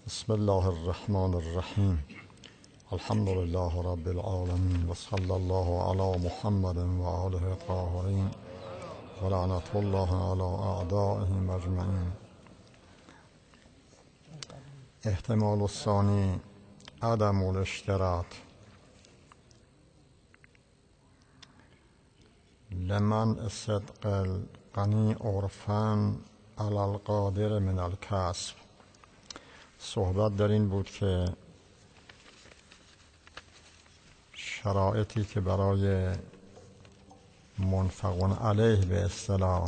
بسم الله الرحمن الرحیم. الحمد لله رب العالمین و صلی الله علی محمد و آله الطاهرین و لعنت الله علی اعدائهم اجمعین. احتمال الثانی عدم الاشتراط. لمن صدق الغنی عرفا علی القادر من الکسب. صحبت در این بود که شرایطی که برای منفق علیه به اصطلاح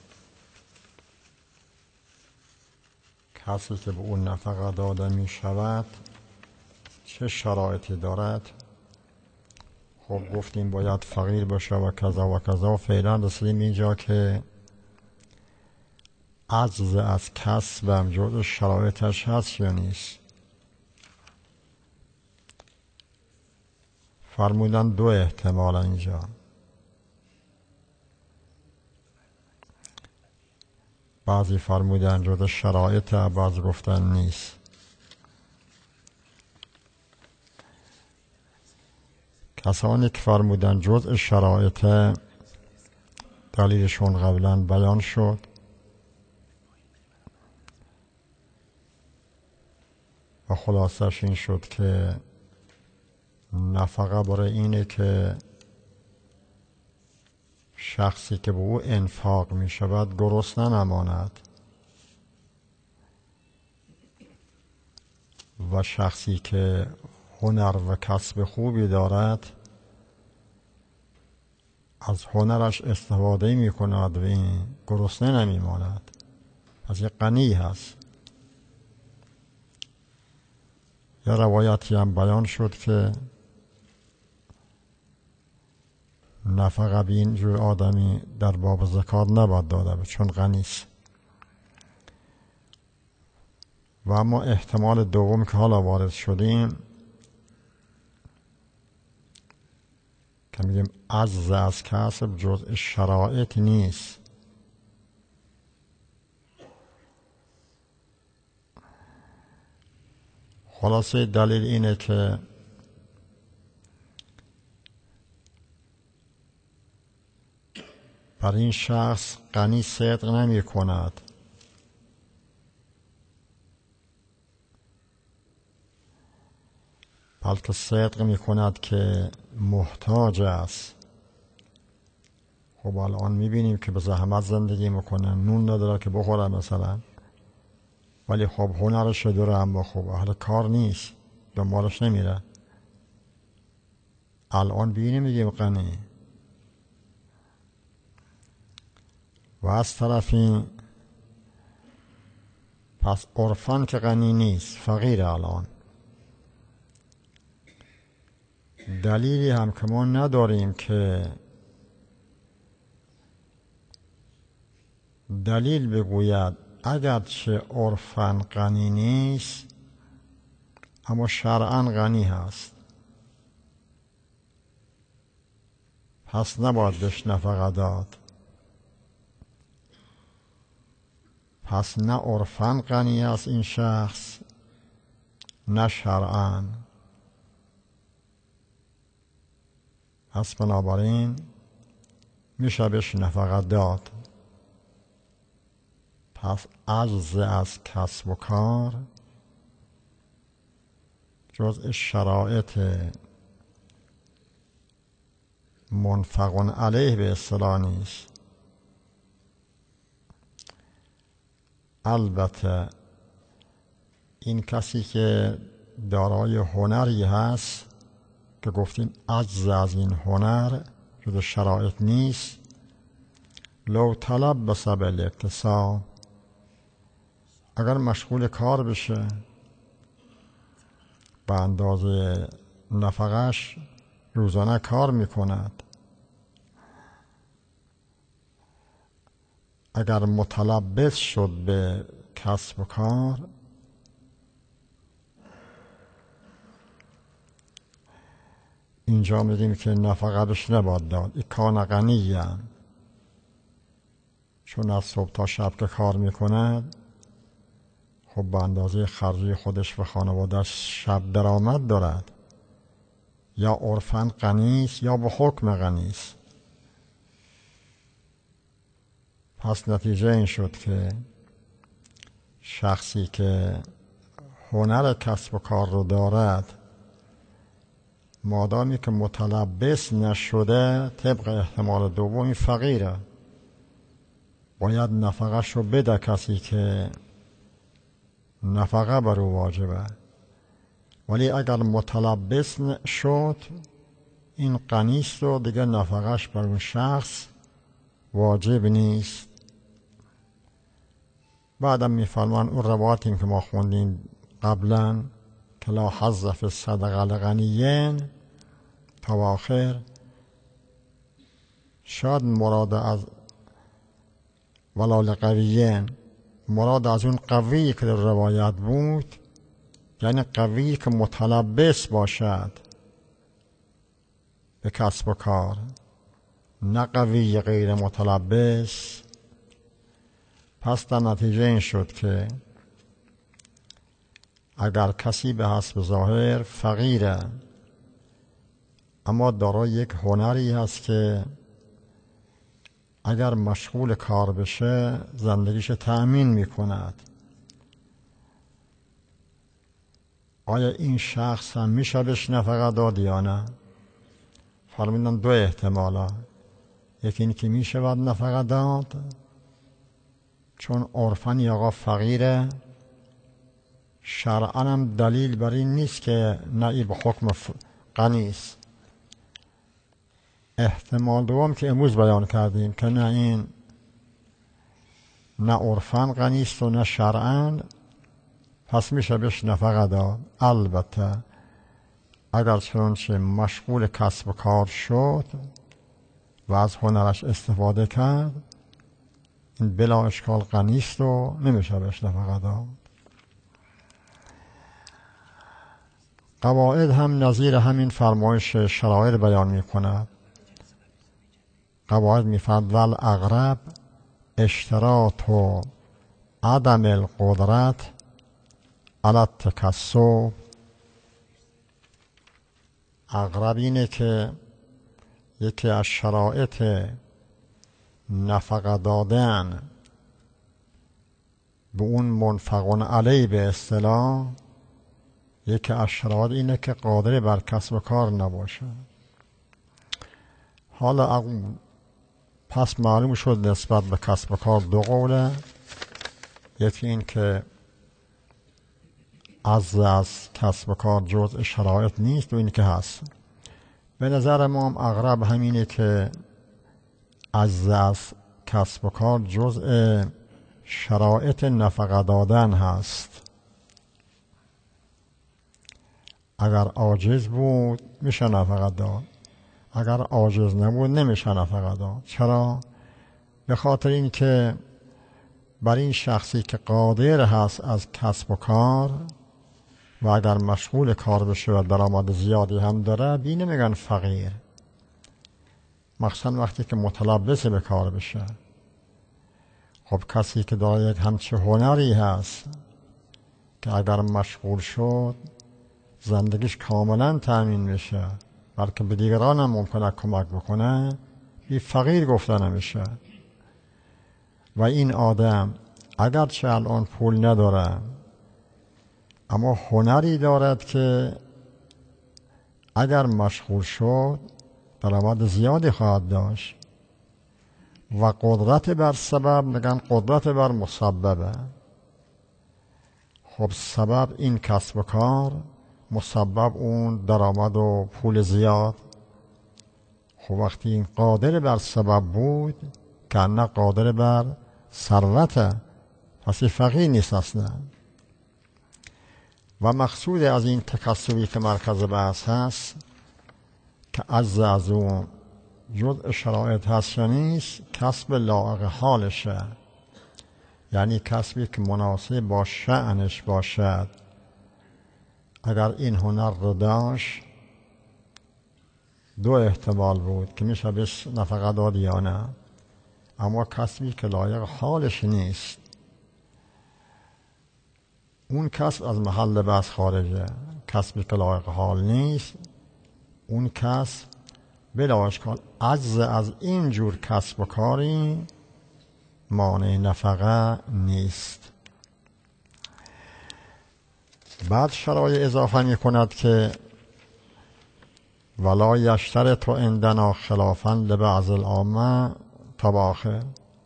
کسی که به اون نفقه داده می شود چه شرایطی دارد. خب گفتیم باید فقیر باشه و کذا و کذا. فعلا رسیدیم اینجا که عجز از کسبم جزء شرایطش هست یا نیست. فرمودن دو احتمال اینجا. بعضی فرمودن جزء شرایط، بعضی گفتن نیست. کسانی که فرمودن جزء شرایط دلیلشون قبلا بیان شد. و خلاصش این شد که نفقه برای اینه که شخصی که به او انفاق می شود گرسنه نماند و شخصی که هنر و کسب خوبی دارد از هنرش استفاده می کند و این گرسنه نمی ماند. پس یک غنی هست. یه روایتی هم بیان شد که نفقه به این جور آدمی در باب زکات نباید داده چون غنی است. و اما احتمال دوم که حالا وارد شدیم که میگیم عجز از کسب جزء شرایط نیست. خلاصه دلیل اینه که بر این شخص غنی صدق نمی کند بلکه صدق می کند که محتاج است. خب الان می بینیم که به زحمت زندگی میکنه، نون نداره که بخوره مثلا، ولی خب هنرش داره اما خب اهل کار نیست، دنبالش نمیره. الان بینیم میگیم غنی. و از طرفی پس عرفان که غنی نیست، فقیر. الان دلیلی هم که ما نداریم که دلیل بگوید اگرچه عرفاً غنی نیست اما شرعاً غنی هست، پس نباید بهش نفقه داد. پس نه عرفاً غنی است این شخص نه شرعاً. پس بنابراین میشه بهش نفقه داد. پس عجز از کسب و کار جزء شرایط منفق علیه به اصطلاح نیست. البته این کسی که دارای هنری هست که گفتیم عجز از این هنر جزء شرایط نیست، لو طلب بسبب الاکتساب، اگر مشغول کار بشه به اندازه نفقش روزانه کار میکند، اگر متلبس شد به کسب و کار اینجا میگیم که نفقه بهش نباید داد. این کان غنی، چون از صبح تا شب که کار میکند خب به اندازه خرجی خودش و خانوادهش شب درآمد دارد، یا عرفاً غنی است یا به حکم غنی است. پس نتیجه این شد که شخصی که هنر کسب و کار رو دارد، مادامی که متلبس نشده، طبق احتمال دومی فقیره، باید نفقه‌ش رو بده کسی که نفقه بر او واجبه. ولی اگر متلبس شد، این غنی است و دیگه نفقه‌اش بر اون شخص واجب نیست. بعدم میفرمان اون روایتی که ما خوندیم قبلا که لا حظ فی الصدقه لغنیین تا آخر، شاید مراد از ولا لقویین، مراد از اون قوی که در روایت بود، یعنی قوی که متلبس باشد به کسب و کار، نه قوی غیر متلبس. پس در نتیجه این شد که اگر کسی به حسب ظاهر فقیره اما دارای یک هنری هست که اگر مشغول کار بشه زندگیش تأمین میکند، آیا این شخص هم میشه بهش نفقه داد یا نه؟ فرمودن دو احتماله. یکی این که میشه باید نفقه داد چون عرفاً آقا فقیره، شرعاً هم دلیل بر این نیست که نه ای به حکم غنی است. احتمال دوم که امروز بیان کردیم که نه این نه عرفاً غنی است و نه شرعاً، پس میشه بهش نفقه داد. البته اگر چنانچه مشغول کسب و کار شد و از هنرش استفاده کرد، این بلا اشکال غنی است و نمیشه بهش نفقه داد. قواعد هم نظیر همین فرمایش شرایط بیان میکند. قواعد میفرد والاغرب اشتراط و عدم القدرت علی التکسب. اغرب اینه که یکی از شرایط نفقه دادن به اون منفقون علی به اصطلاح، یکی از شرایط اینه که قادر بر کسب و کار نباشه. حالا پس معلوم شد نسبت به کسب و کار دو قوله. یکی این که از کسب و کار جزء شرایط نیست و این که هست. به نظر ما هم اغرب همینه که از کسب و کار جزء شرایط نفقه دادن هست. اگر عاجز بود میشه نفقه داد، اگر عاجز نبود نمیشه نفقه داد. چرا؟ به خاطر این که بر این شخصی که قادر هست از کسب و کار و اگر مشغول کار بشه و درآمد زیادی هم داره، بی نمیگن فقیر، مخصوصا وقتی که متلبس به کار بشه. خب کسی که داره یک همچه هنری هست که اگر مشغول شد زندگیش کاملا تأمین میشه، بلکه به دیگران هم ممکنه کمک بکنه، بی فقیر گفته نمیشه. و این آدم اگرچه الان پول نداره اما هنری دارد که اگر مشغول شد درآمد زیادی خواهد داشت. و قدرت بر سبب، میگن قدرت بر مسببه. خب سبب این کسب و کار، مسبب اون درآمد و پول زیاد. خب وقتی این قادر بر سبب بود که نه قادر بر ثروته، پس فقیر نیست اصلا. و مقصود از این تکسبی که مرکز بحث هست که از اون جزء شرایط هست یا نیست، کسب لایق حالشه، یعنی کسبی که مناسب با شأنش باشد. اگر این هنر رو داشت دو احتمال بود که میشه بهش نفقه داد یا نه. اما کسبی که لایق حالش نیست، اون کسب از محل بحث خارجه، کسبی که لایق حال نیست. اون کسب بلا اشکال عجز از این جور کسب و کاری مانع نفقه نیست. بعد شرایع اضافه می کند که ولا یشترط عندنا خلافا لبعض العامه تا به آخر.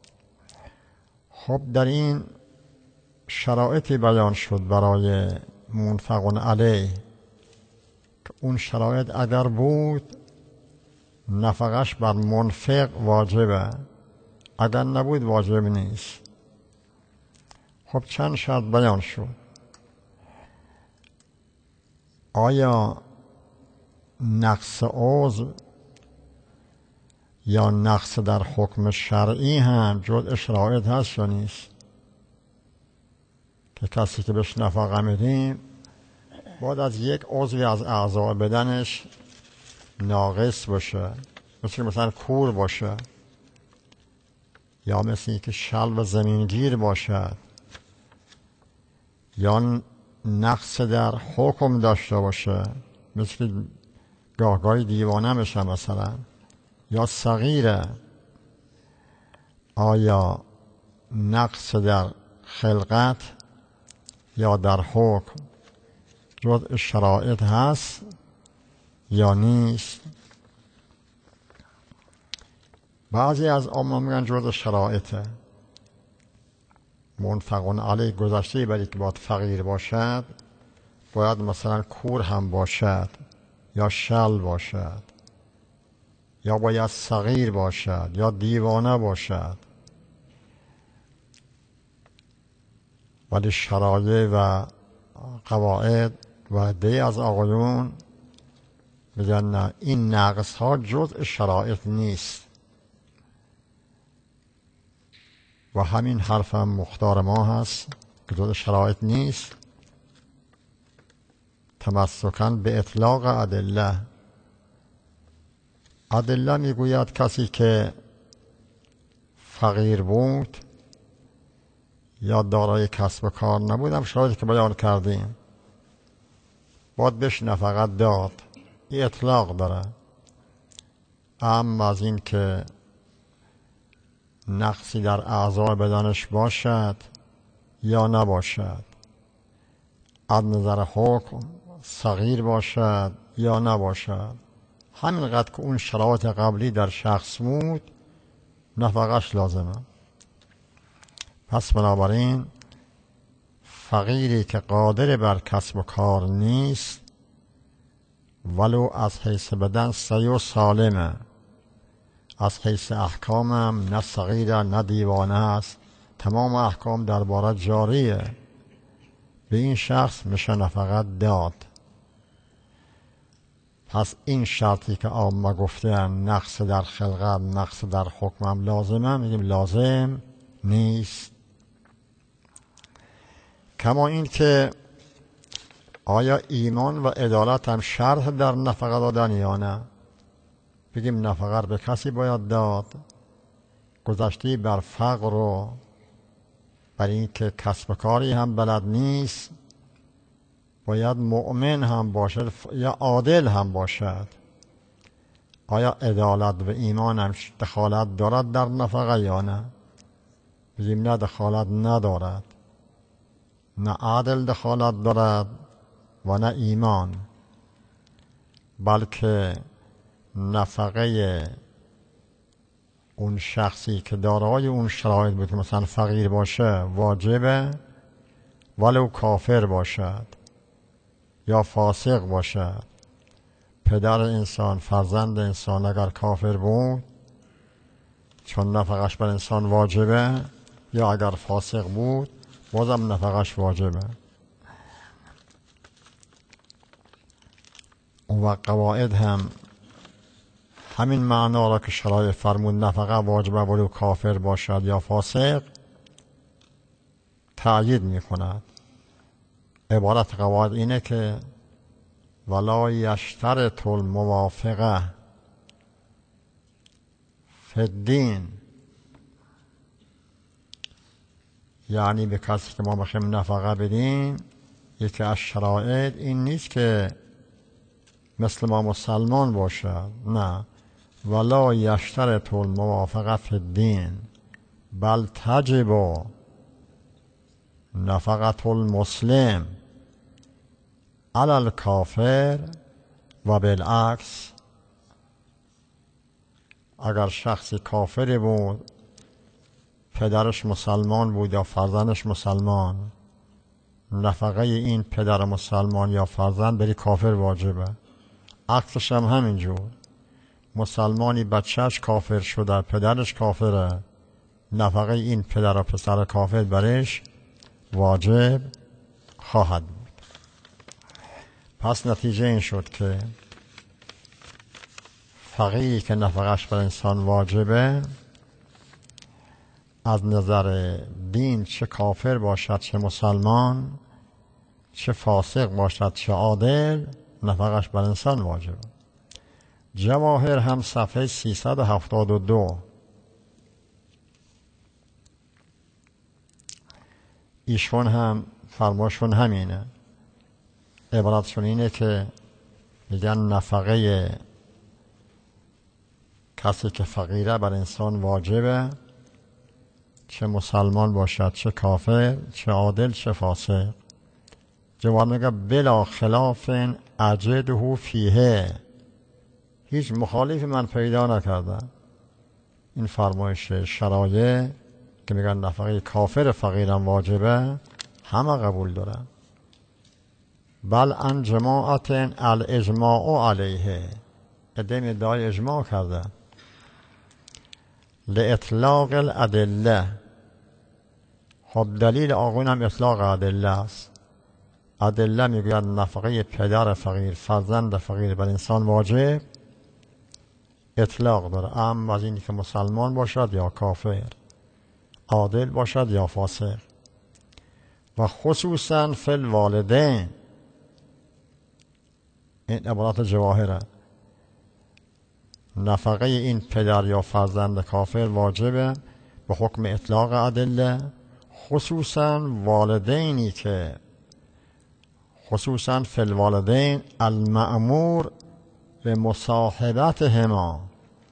خب در این شرایطی بیان شد برای منفق علیه که اون شرایط اگر بود نفقش بر منفق واجبه، اگر نبود واجب نیست. خب چند شرط بیان شد. آیا نقص عضو یا نقص در حکم شرعی هم جزء شرایط هست یا نیست؟ که کسی که بهش نفقه میدیم باید از یک عضوی از اعضاء بدنش ناقص باشه، مثلا کور باشه، یا مثل که شل و زمینگیر باشد، یا نقص در حکم داشته باشه، مثل گاهگاهی دیوانه بشه مثلا، یا صغیره. آیا نقص در خلقت یا در حکم جزء شرایط هست یا نیست؟ بعضی از عامه میگن جزء شرایطه. منفق علیه گذشته برای که باید فقیر باشد باید مثلا کور هم باشد یا شل باشد، یا باید صغیر باشد یا دیوانه باشد. ولی شرایع و قواعد و عده از آقایون میگن نه، این نقص ها جزء شرایط نیست. و همین حرف هم مختار ما هست که جزء شرایط نیست، تمسکاً به اطلاق ادله. ادله میگوید کسی که فقیر بود یا دارای کسب و کار نبود، هم شرایطی که بیان کردیم، باید بهش نفقه داد. این اطلاق داره. اما از این که نقصی در اعضای بدنش باشد یا نباشد، از نظر حکم صغیر باشد یا نباشد، همینقدر که اون شرایط قبلی در شخص بود نفقش لازمه. پس بنابراین فقیری که قادر بر کسب و کار نیست ولو از حیث بدن صحیح و سالمه، از حیث احکام هم نه صغیره نه دیوانه است، تمام احکام درباره جاریه، به این شخص میشه نفقه داد. پس این شرطی که عامه گفتن نقص در خلقت نقص در حکم هم لازمه، میگیم لازم نیست. کما این که آیا ایمان و عدالت هم شرط در نفقه دادن یا نه؟ بگیم نفقه به کسی باید داد گذشته بر فقر و بر این که کسب کاری هم بلد نیست، باید مؤمن هم باشد یا عادل هم باشد. آیا عدالت و ایمان هم دخالت دارد در نفقه یا نه؟ بگیم نه، دخالت ندارد. نه عادل دخالت دارد و نه ایمان، بلکه نفقه اون شخصی که دارای اون شرایط بود، مثلا فقیر باشه، واجبه ولو کافر باشد یا فاسق باشد. پدر انسان، فرزند انسان اگر کافر بود چون نفقش بر انسان واجبه، یا اگر فاسق بود بازم نفقش واجبه. و قواعد هم همین معنا را که شرایع فرمود نفقه واجبه ولو کافر باشد یا فاسق تأیید می کند. عبارت قواعد اینه که ولا یشترط الموافقه فی الدین، یعنی به کسی که ما بخوایم نفقه بدیم، یکی از شرایط این نیست که مثل ما مسلمان باشد، نه، ولا یشترط الموافقه فی الدین بل تجب نفقة المسلم علی الکافر و بالعکس. اگر شخصی کافری بود، پدرش مسلمان بود یا فرزندش مسلمان، نفقه این پدر مسلمان یا فرزند بری کافر واجبه. عکسش هم همینجور، مسلمانی بچهش کافر شده، پدرش کافره، نفقه این پدر و پسر کافر برش واجب خواهد بود. پس نتیجه این شد که فقیری که نفقهش بر انسان واجبه، از نظر دین چه کافر باشد چه مسلمان، چه فاسق باشد چه عادل، نفقهش بر انسان واجبه. جواهر هم صفحه 372. ایشون هم فرماشون همینه، عبارتشون اینه که میگن نفقه کسی که فقیره بر انسان واجبه، چه مسلمان باشد چه کافر، چه عادل چه فاسق. جواب میگه بلا خلاف اجده فیه، هیچ مخالفی من پیدا نکردم. این فرمایش شرایع که میگن نفقه کافر فقیرم واجبه، همه قبول دارن. بل ان جماعت الاجماع علیه، ادعای ادعای اجماع کرده. لاطلاق الادله، خب دلیل آقایون هم اطلاق ادله است. ادله میگوید نفقه پدر فقیر، فرزند فقیر بر انسان واجب، اطلاق داره، اما از این که مسلمان باشد یا کافر، عادل باشد یا فاسق. و خصوصا فی الوالدین، این عبارات جواهره، نفقه این پدر یا فرزند کافر واجبه به حکم اطلاق ادله، خصوصا والدینی که خصوصا فی الوالدین المأمور به مصاحبتهما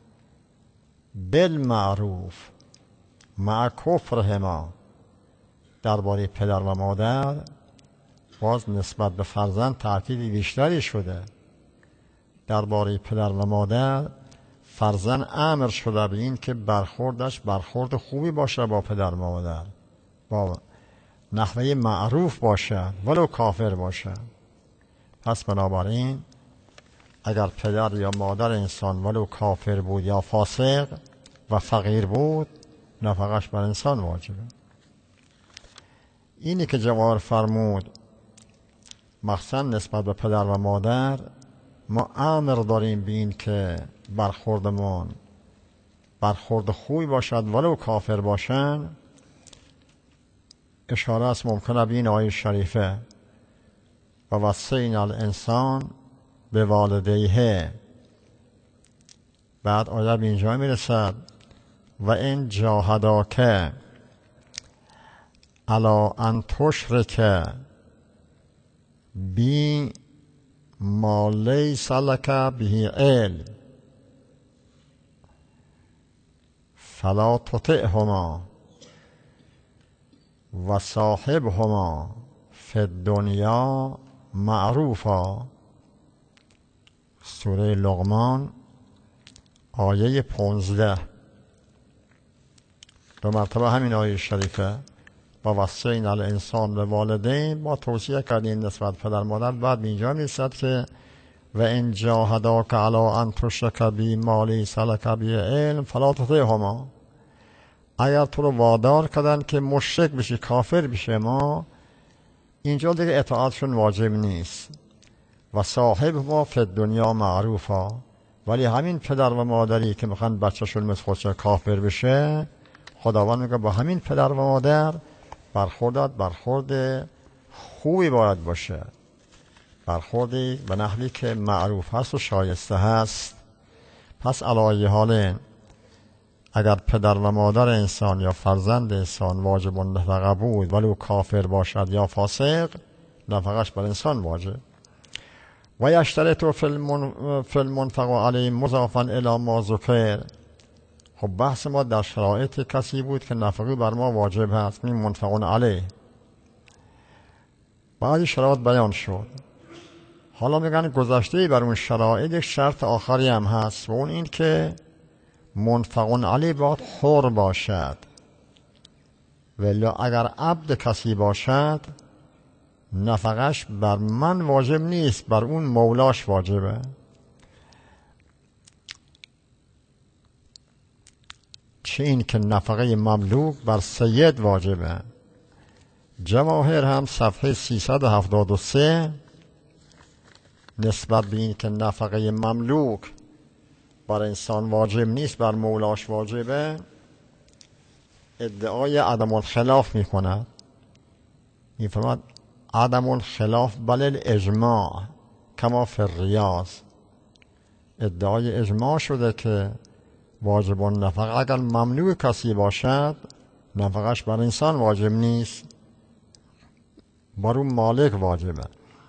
بالمعروف مع کفرهما. درباره پدر و مادر باز نسبت به فرزند تأکید بیشتری شده. درباره پدر و مادر فرزند امر شده به این که برخوردش برخورد خوبی باشه با پدر و مادر، با نحوه معروف باشه ولو کافر باشه. پس بنابراین اگر پدر یا مادر انسان ولو کافر بود یا فاسق و فقیر بود، نفقهش بر انسان واجبه. اینی که جواهر فرمود مخصوصا نسبت به پدر و مادر ما امر داریم به این که برخوردمون برخورد خوبی باشد ولو کافر باشن، اشاره است ممکنه به این آیه شریفه و وصینا الانسان به والدیه. بعد آیه به اینجا میرسد و این جاهداک علی ان تشرک بی ما لیس لک به علم فلا تطعهما و صاحبهما فی الدنیا معروفا. سوره لقمان آیه 15. دو مرتبه همین آیه شریفه و وصینا الانسان به والدین با توصیه کردیم نسبت پدر مادر. بعد اینجا میرسد که و ان جاهداک علی ان تشرک بی ما لیس لک به علم فلا تطعهما. اگر تو رو وادار کردن که مشرک بشی، کافر بشی، ما اینجا دیگه اطاعتشون واجب نیست. و صاحب ما فی دنیا معروفا، ولی همین پدر و مادری که میخوان بچه‌شون مثل خودشون کافر بشه، خداوند میگه با همین پدر و مادر برخوردت برخورد خوبی باید باشه، برخوردی به نحوی که معروف هست و شایسته هست. پس علی حال اگر پدر و مادر انسان یا فرزند انسان واجب النفقه بود ولو کافر باشد یا فاسق، نفقهش بر انسان واجب. و یشترط فی المنفق علیه مضافا الی ما ذکر. خب بحث ما در شرایط کسی بود که نفقه بر ما واجب هست، این منفق علیه. بعضی شرایط بیان شد، حالا میگن گذشته بر اون شرایط یک شرط آخری هم هست و اون این که منفق علیه باید حر باشد، ولی اگر عبد کسی باشد نفقش بر من واجب نیست، بر اون مولاش واجبه. چه این که نفقه مملوک بر سید واجبه. جواهر هم صفحه 373 نسبت به این که نفقه مملوک بر انسان واجب نیست، بر مولاش واجبه، ادعای عدم الخلاف می کند. می فرماد عدم الخلاف بل الاجماع کما فی الریاض. ادعای اجماع شده که واجب النفقه اگر مملوک کسی باشد نفقش بر انسان واجب نیست، بر اون مالک واجبه.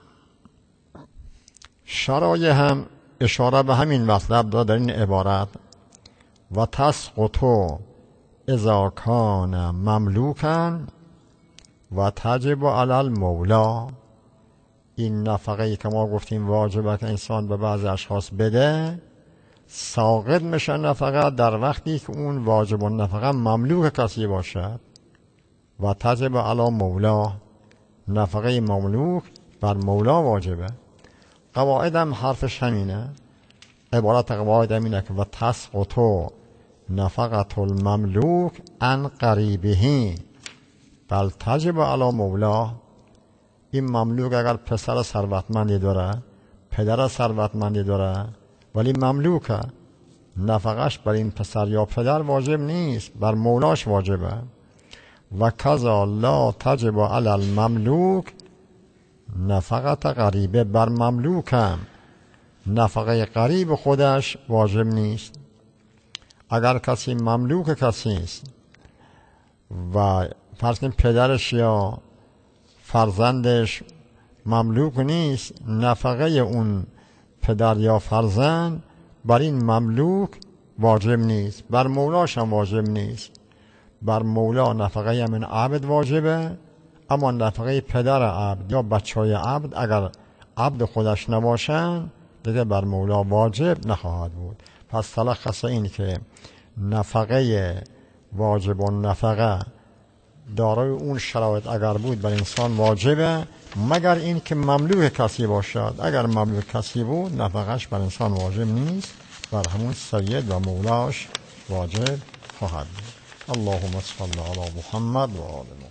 شرایع هم اشاره به همین مطلب داد در این عبارت و تسقط اذا کان مملوکا و تجب علی المولا. این نفقه‌ای که ما گفتیم واجبه که انسان به بعض اشخاص بده، ساقط میشه نفقه در وقتی که اون واجب النفقه مملوک کسی باشد. و تجب علی مولا، نفقه مملوک بر مولا واجبه. قواعد هم حرفش همینه، عبارت قواعد همینه که و تسقط نفقة المملوک عن قریبه بل تجب علی مولا. این مملوک اگر پسر ثروتمندی داره، پدر ثروتمندی داره، ولی مملوکه، نفقش بر این پسر یا پدر واجب نیست، بر مولاش واجبه. و کذا لا تجب علی المملوک نفقت قریبه، بر مملوکم نفقه قریب خودش واجب نیست. اگر کسی مملوک کسی است و فرض کنیم پدرش یا فرزندش مملوک نیست، نفقه اون پدر یا فرزند بر این مملوک واجب نیست، بر مولاش هم واجب نیست. بر مولا نفقه من عبد واجبه، اما نفقه پدر عبد یا بچهای عبد اگر عبد خودش نباشن دیگه بر مولا واجب نخواهد بود. پس تلخص این که نفقه واجب و نفقه دارای اون شرایط اگر بود بر انسان واجبه، مگر این که مملوک کسی باشد. اگر مملوک کسی بود نفقهش بر انسان واجب نیست، بر همون سید و مولاش واجب خواهد بود. اللهم صل علی محمد و آل محمد.